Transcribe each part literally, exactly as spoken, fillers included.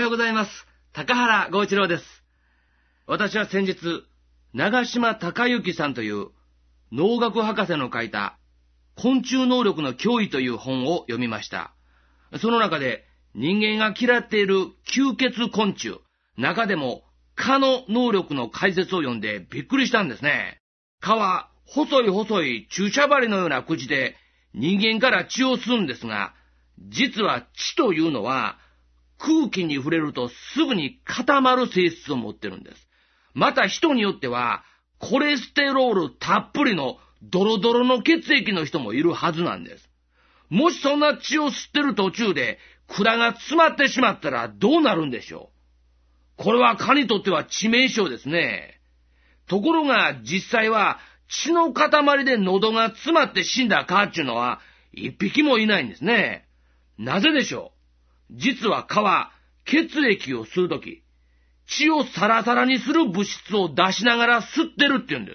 ようございます。高原剛一郎です。私は先日、長島隆之さんという農学博士の書いた昆虫能力の脅威という本を読みました。その中で人間が嫌っている吸血昆虫、中でも蚊の能力の解説を読んでびっくりしたんですね。蚊は細い細い注射針のような口で人間から血を吸うんですが、実は血というのは空気に触れるとすぐに固まる性質を持ってるんです。また人によってはコレステロールたっぷりのドロドロの血液の人もいるはずなんです。もしそんな血を吸ってる途中で管が詰まってしまったらどうなるんでしょう。これは蚊にとっては致命傷ですね。ところが実際は血の塊で喉が詰まって死んだ蚊っていうのは一匹もいないんですね。なぜでしょう。実は蚊は血液を吸うとき、血をサラサラにする物質を出しながら吸ってるって言うんです。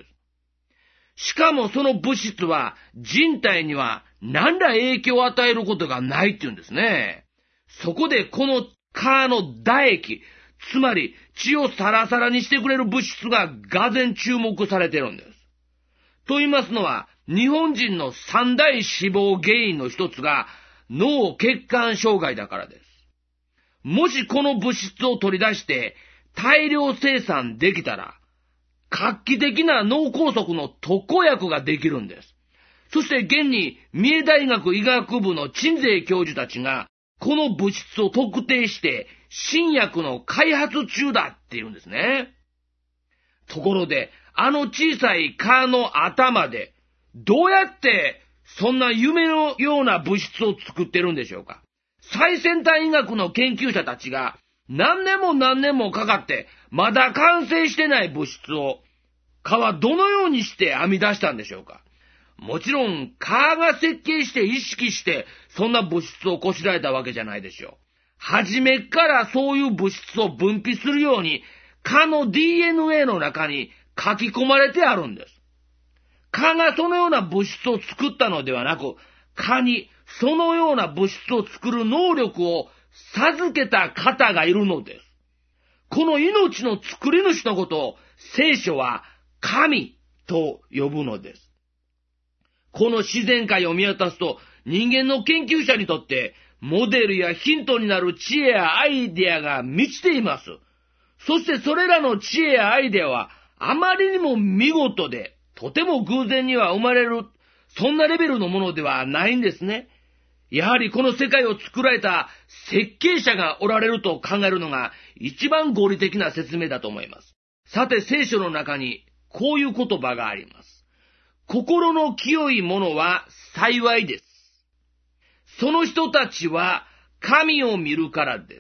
しかもその物質は人体には何ら影響を与えることがないって言うんですね。そこでこの蚊の唾液、つまり血をサラサラにしてくれる物質ががぜん注目されてるんです。と言いますのは、日本人の三大死亡原因の一つが脳血管障害だからです。もしこの物質を取り出して大量生産できたら、画期的な脳梗塞の特効薬ができるんです。そして現に三重大学医学部の鎮西教授たちがこの物質を特定して新薬の開発中だって言うんですね。ところで、あの小さい蚊の頭でどうやってそんな夢のような物質を作ってるんでしょうか。最先端医学の研究者たちが何年も何年もかかってまだ完成してない物質を蚊はどのようにして編み出したんでしょうか。もちろん蚊が設計して意識してそんな物質をこしらえたわけじゃないでしょう。はじめからそういう物質を分泌するように蚊の ディーエヌエー の中に書き込まれてあるんです。蚊がそのような物質を作ったのではなく、蚊にそのような物質を作る能力を授けた方がいるのです。この命の作り主のことを聖書は神と呼ぶのです。この自然界を見渡すと人間の研究者にとってモデルやヒントになる知恵やアイデアが満ちています。そしてそれらの知恵やアイデアはあまりにも見事でとても偶然には生まれる、そんなレベルのものではないんですね。やはりこの世界を作られた設計者がおられると考えるのが一番合理的な説明だと思います。さて聖書の中にこういう言葉があります。心の清いものは幸いです。その人たちは神を見るからです。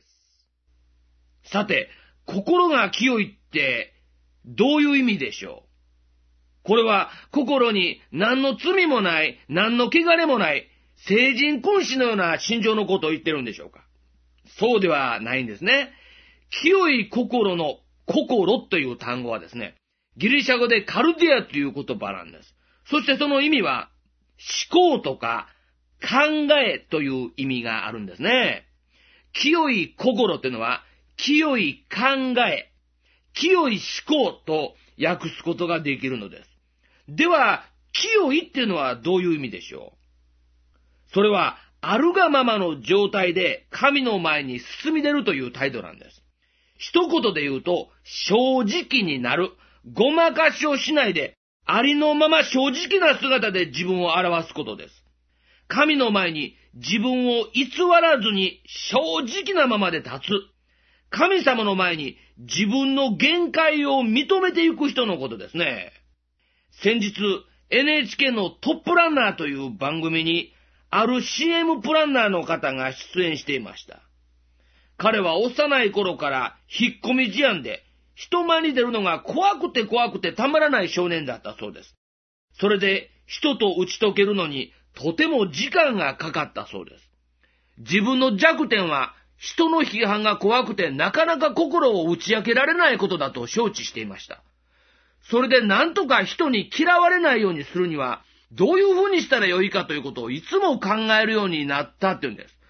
さて、心が清いってどういう意味でしょう。これは心に何の罪もない、何の汚れもない聖人君子のような心情のことを言ってるんでしょうか。そうではないんですね。清い心の心という単語はですね、ギリシャ語でカルディアという言葉なんです。そしてその意味は思考とか考えという意味があるんですね。清い心というのは清い考え、清い思考と訳すことができるのです。では、清いっていうのはどういう意味でしょう。それは、あるがままの状態で神の前に進み出るという態度なんです。一言で言うと、正直になる。ごまかしをしないで、ありのまま正直な姿で自分を表すことです。神の前に自分を偽らずに正直なままで立つ。神様の前に自分の限界を認めていく人のことですね。先日 エヌエイチケー のトップランナーという番組にある シーエム プランナーの方が出演していました。彼は幼い頃から引っ込み思案で人前に出るのが怖くて怖くてたまらない少年だったそうです。それで人と打ち解けるのにとても時間がかかったそうです。自分の弱点は人の批判が怖くてなかなか心を打ち明けられないことだと承知していました。それで何とか人に嫌われないようにするにはどういうふうにしたらよいかということをいつも考えるようになったっていうんです。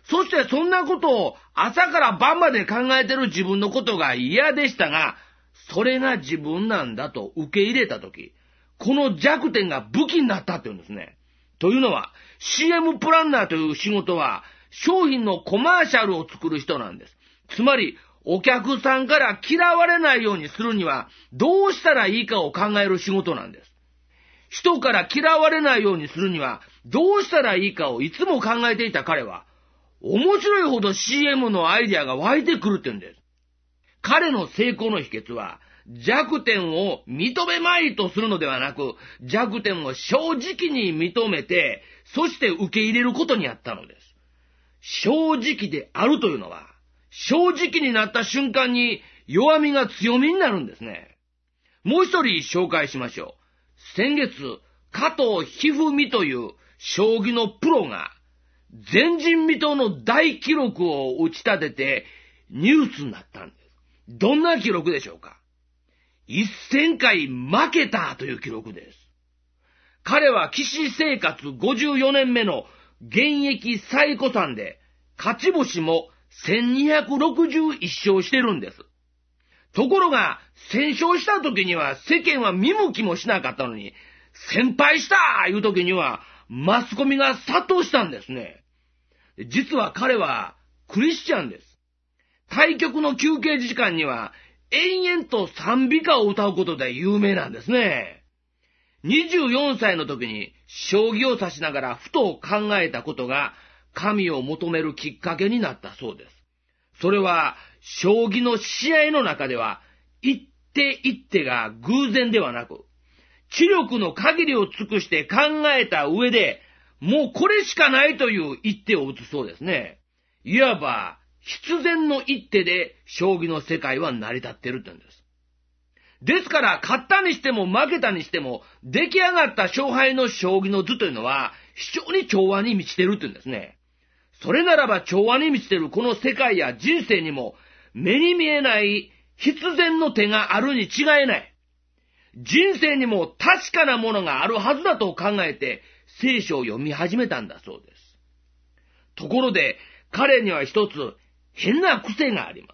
そしてそんなことを朝から晩まで考えてる自分のことが嫌でしたが、それが自分なんだと受け入れたとき、この弱点が武器になったっていうんですね。というのは、シーエム プランナーという仕事は、商品のコマーシャルを作る人なんです。つまり、お客さんから嫌われないようにするには、どうしたらいいかを考える仕事なんです。人から嫌われないようにするには、どうしたらいいかをいつも考えていた彼は、面白いほど シーエム のアイデアが湧いてくるって言うんです。彼の成功の秘訣は、弱点を認めまいとするのではなく、弱点を正直に認めて、そして受け入れることにあったのです。正直であるというのは、正直になった瞬間に弱みが強みになるんですね。もう一人紹介しましょう。先月、加藤一二三という将棋のプロが、前人未到の大記録を打ち立ててニュースになったんです。どんな記録でしょうか？せんかい負けたという記録です。彼は棋士生活ごじゅうよねんめの現役最古参で、勝ち星もせんにひゃくろくじゅういち勝してるんです。ところが、せん勝した時には世間は見向きもしなかったのに、先輩したいう時にはマスコミが殺到したんですね。実は彼はクリスチャンです。対局の休憩時間には延々と賛美歌を歌うことで有名なんですね。にじゅうよんさいの時に将棋を指しながらふと考えたことが神を求めるきっかけになったそうです。それは将棋の試合の中では一手一手が偶然ではなく、知力の限りを尽くして考えた上で、もうこれしかないという一手を打つそうですね。いわば必然の一手で将棋の世界は成り立っているというんです。ですから勝ったにしても負けたにしても出来上がった勝敗の将棋の図というのは非常に調和に満ちているというんですね。それならば調和に満ちているこの世界や人生にも目に見えない必然の手があるに違いない。人生にも確かなものがあるはずだと考えて聖書を読み始めたんだそうです。ところで彼には一つ変な癖があります。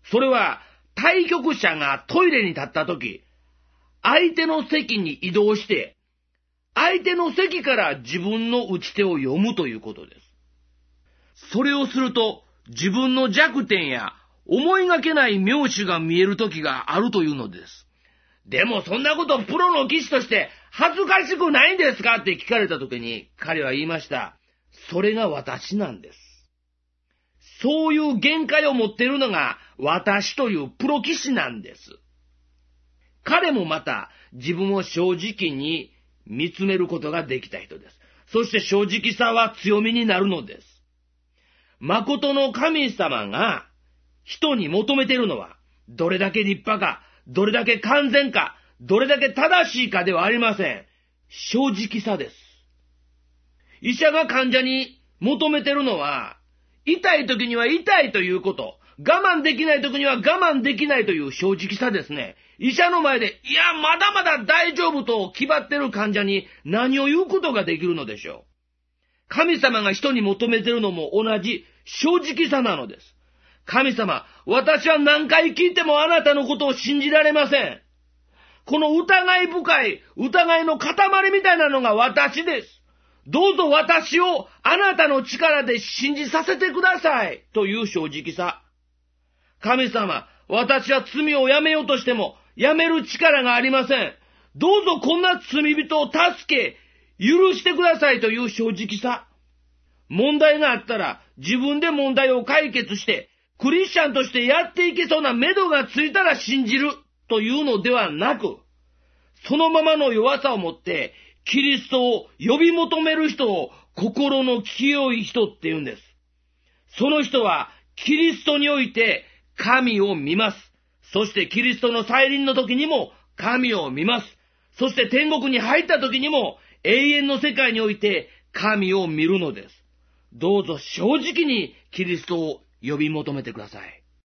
それは対局者がトイレに立ったとき、相手の席に移動して、相手の席から自分の打ち手を読むということです。それをすると、自分の弱点や思いがけない妙手が見えるときがあるというのです。でもそんなことプロの棋士として恥ずかしくないんですかって聞かれたときに、彼は言いました。それが私なんです。そういう限界を持っているのが私というプロ棋士なんです。彼もまた自分を正直に見つめることができた人です。そして正直さは強みになるのです。誠の神様が人に求めているのはどれだけ立派か、どれだけ完全か、どれだけ正しいかではありません。正直さです。医者が患者に求めているのは痛い時には痛いということ、我慢できない時には我慢できないという正直さですね。医者の前で、いや、まだまだ大丈夫と気張ってる患者に何を言うことができるのでしょう。神様が人に求めてるのも同じ正直さなのです。神様、私は何回聞いてもあなたのことを信じられません。この疑い深い、疑いの塊みたいなのが私です。どうぞ私をあなたの力で信じさせてくださいという正直さ。神様、私は罪をやめようとしてもやめる力がありません。どうぞこんな罪人を助け、許してくださいという正直さ。問題があったら自分で問題を解決してクリスチャンとしてやっていけそうな目処がついたら信じるというのではなく、そのままの弱さを持ってキリストを呼び求める人を心の清い人って言うんです。その人はキリストにおいて神を見ます。そしてキリストの再臨の時にも神を見ます。そして天国に入った時にも永遠の世界において神を見るのです。どうぞ正直にキリストを呼び求めてください。